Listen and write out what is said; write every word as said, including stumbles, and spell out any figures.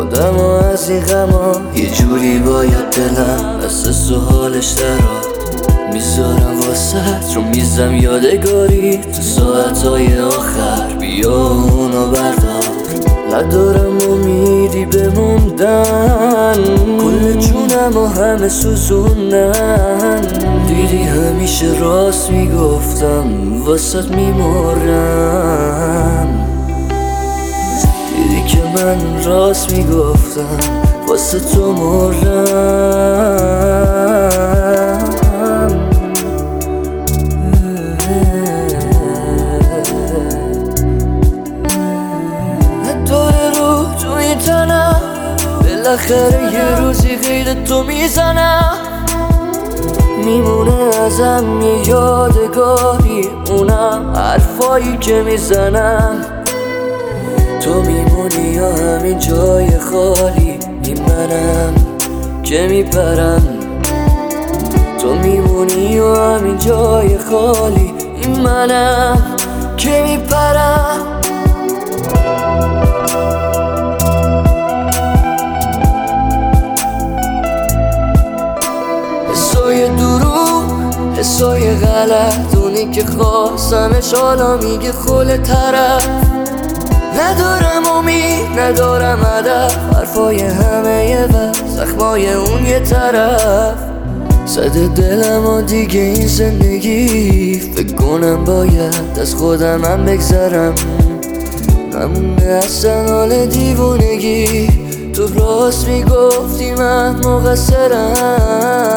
خودم و از این غما یه جوری باید دلم اساس و حالش درات میذارم واسط رو میزم یادگاری تو ساعتهای آخر بیا اونو بردار ندارم امیدی بموندن کل جونم و همه سوزوندن دیدی همیشه راست میگفتم واسط میمرم دیدی که من راست میگفتم واسه تو مرم نداره رو توی تنم بالاخره یه روزی غیر تو میزنم میمونه ازم یه یادگاری اونم حرفایی که میزنم تو میمونی یا همین جای خالی این منم که میپرم تو میمونی یا همین جای خالی این منم که میپرم حسای دروغ حسای غلط اونی که خواستمش حالا میگه خل طرف ندارم امید ندارم هدف حرفای همه یه وقت زخمای اون یه طرف زده دلم و دیگه این زندگی فکر کنم باید از خودم هم بگذرم نمونده اصلا حال دیوونگی تو راست میگفتی من مقصرم